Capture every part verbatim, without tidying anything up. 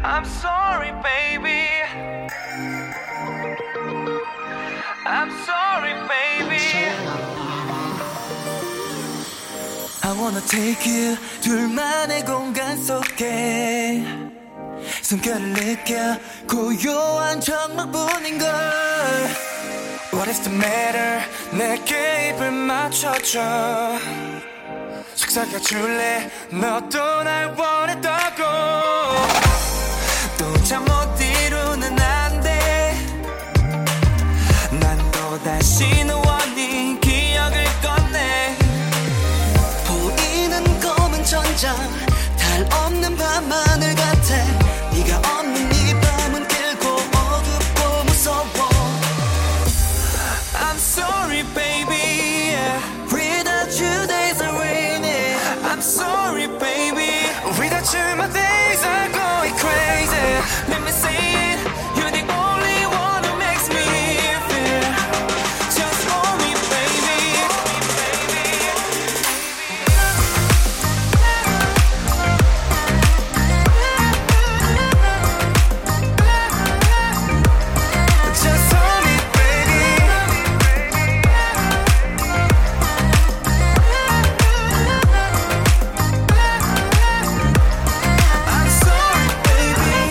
I'm sorry, baby. I'm sorry, baby. I wanna take you 둘만의 공간 속에 숨결을 느껴 고요한 정막뿐인걸. What is the matter? 내게 입을 맞춰줘. 속삭여줄래? 너도 날 원했다고. 또 잠 못 이루는 안돼. 난 또다시 너와 네 기억을 꺼내. 보이는 검은 천장 달 없는 밤하늘 같아. 네가 없는 이 밤은 길고 어둡고 무서워. I'm sorry baby, yeah. Without you days are rainy. I'm sorry baby, without you my days are going crazy. Let me say it, you're the only one who makes me feel just for me baby. Just for me baby. I'm sorry baby.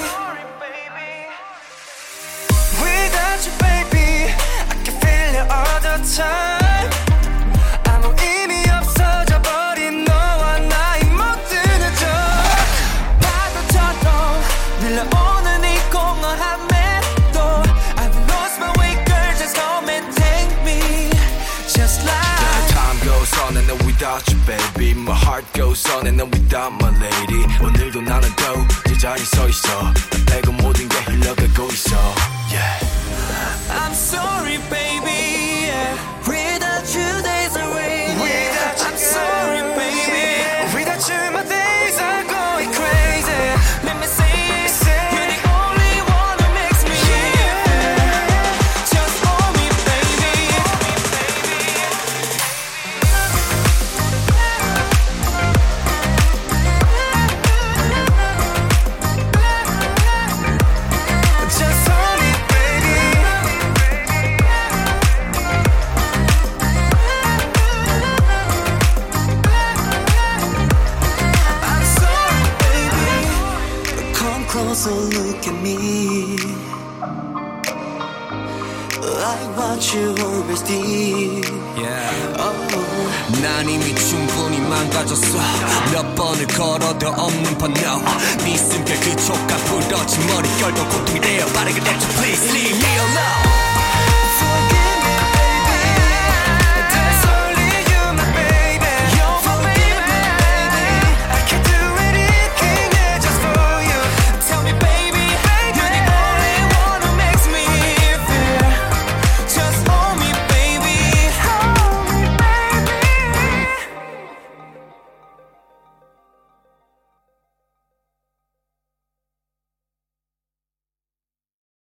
Without you baby, I can feel you all the time. 아무 의미 없어져 버린 너와 나의 모든 흔적. 파도처럼 밀려오는 이 공허한 맷도. I've lost my way girl, just come and take me. Just like Time goes on and then without you baby My heart goes on and then without my lady 오늘도 나는 또 제자리 서 있어 나 빼고 모든 게 흘러가고 있어 yeah. I'm sorry baby, yeah. Without you days are rainy. Without you, I'm sorry baby. Without you my days are going crazy. Let me say it, you're the only one who makes me feel just for me baby. Just for me baby. I'm sorry baby. Come closer, look at me. I want you always deep. yeah. Oh. 난 이미 충분히 망가졌어 몇 번을 걸어도 없는 번호 네 숨결 그 촉감 부러진 머릿결도 고통이 되어 빠르게 let you please leave me alone